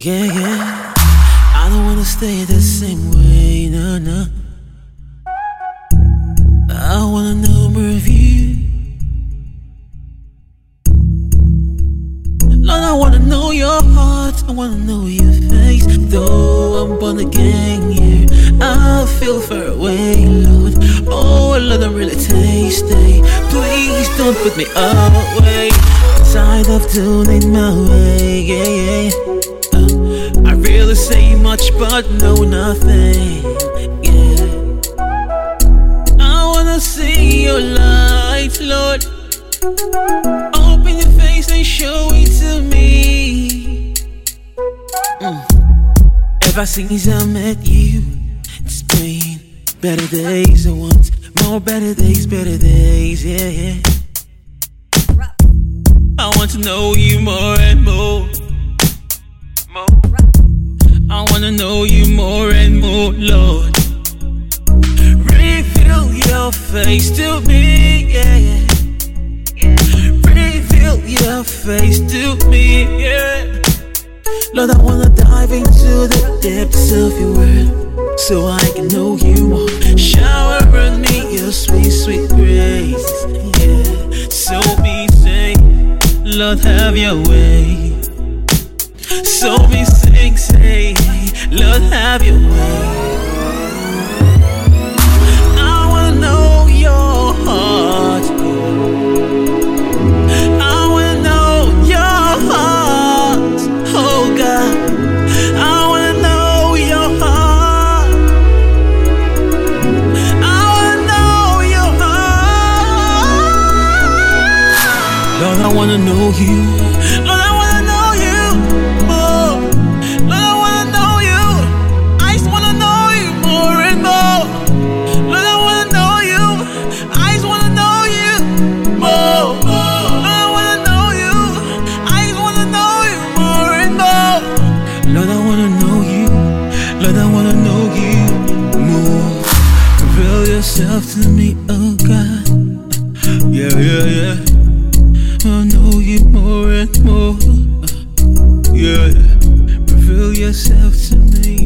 Yeah, yeah. I don't wanna stay the same way, no, no. I wanna know more of you. Lord, I wanna know your heart, I wanna know your face. Though I'm born again here, I feel far away, Lord. Oh, Lord, I'm really tasty. Please don't put me away. Tired of doing it my way, yeah, yeah. I really say much, but know nothing, yeah. I wanna see your light, Lord. Open your face and show it to me. Ever since I met you, it's been better days I want. More better days, yeah, yeah. I want to know you more and more. I wanna know you more and more, Lord. Reveal your face to me, yeah, yeah. Reveal your face to me, yeah. Lord, I wanna dive into the depths of your word, so I can know you more. Shower on me your sweet, sweet grace, yeah. So be saved, Lord, have your way. So be say, Lord, have your way. I wanna know your heart. I wanna know your heart, oh God. I wanna know your heart. I wanna know your heart. Lord, I wanna know you. Lord, I wanna know you. Lord, I wanna know you. I just wanna know you more and more. Lord, I wanna know you. I just wanna know you more. Lord, I wanna know you. I just wanna know you more and more. Lord, I wanna know you. Lord, I wanna know you more. Reveal yourself to me, oh God. Yeah, yeah, yeah. I know you more and more. Yeah, reveal yourself to me.